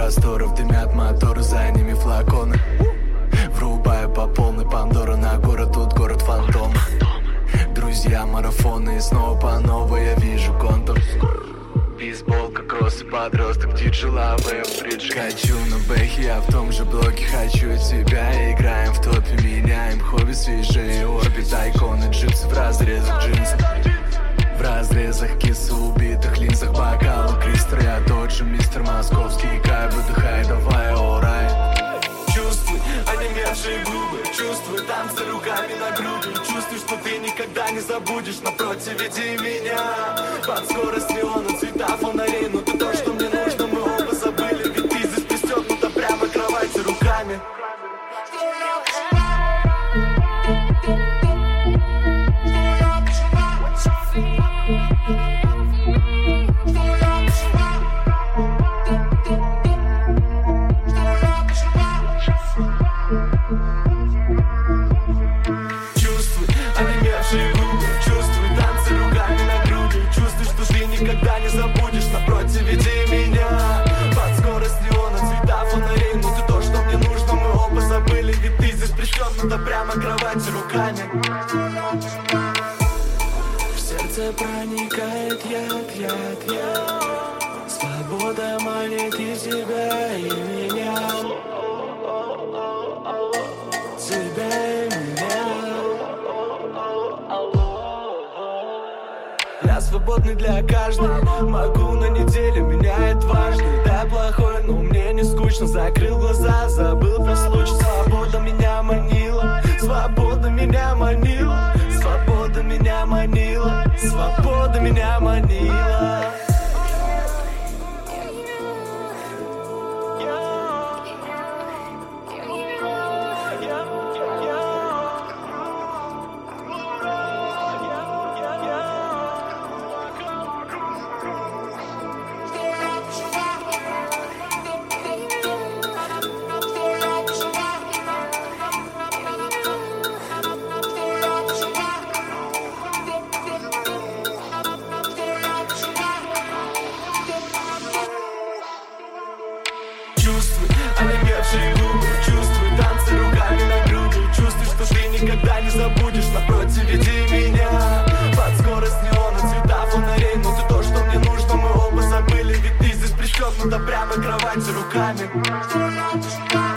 просторов дымят моторы, за ними флаконы. Врубаю по полной Пандора на город, тут город фантом. Друзья, марафоны и снова по новой я вижу контур. Бейсболка, кроссы, подросток, диджелавы, бридж. Хочу на бэхе, я в том же блоке. Хочу тебя, играем в топе, меняем хобби, свежие орбит. Айконы, джипсы в разрезах джинсов, в разрезах кисы, убитых линзах, бокалы, кристер. Я тот же мистер Московский, кайф, выдыхай, давай, орай. Чувствуй онемевшие губы, чувствуй танцы руками на груди. Чувствуй, что ты никогда не забудешь. Напротив, веди меня под скорость неона, цвета фонарей. Но ты то, что мне нужно, мы оба забыли. Ведь ты здесь пристегнута прямо к кровати руками. Никогда не забудешь, напротив, веди меня под скорость неона, цвета фонарей. Но ты то, что мне нужно, мы оба забыли. Ведь ты здесь пристегнута прямо к кровати руками. В сердце проникает яд. Свобода манит и тебя, и меня. Тебя и меня. Я свободный для каждой. Могу на неделю менять важный. Да, плохой, но мне не скучно. Закрыл глаза, забыл про случай. Свобода меня манила. Свобода меня манила. Свобода меня манила. Свобода меня манила. Чувствуй онемевшие губы, чувствуй танцы руками на груди. Чувствуй, что ты никогда не забудешь. Напротив, веди меня под скорость неона, цвета фонарей. Но ты то, что мне нужно, мы оба забыли. Ведь ты здесь пристегнута прямо к кровати руками.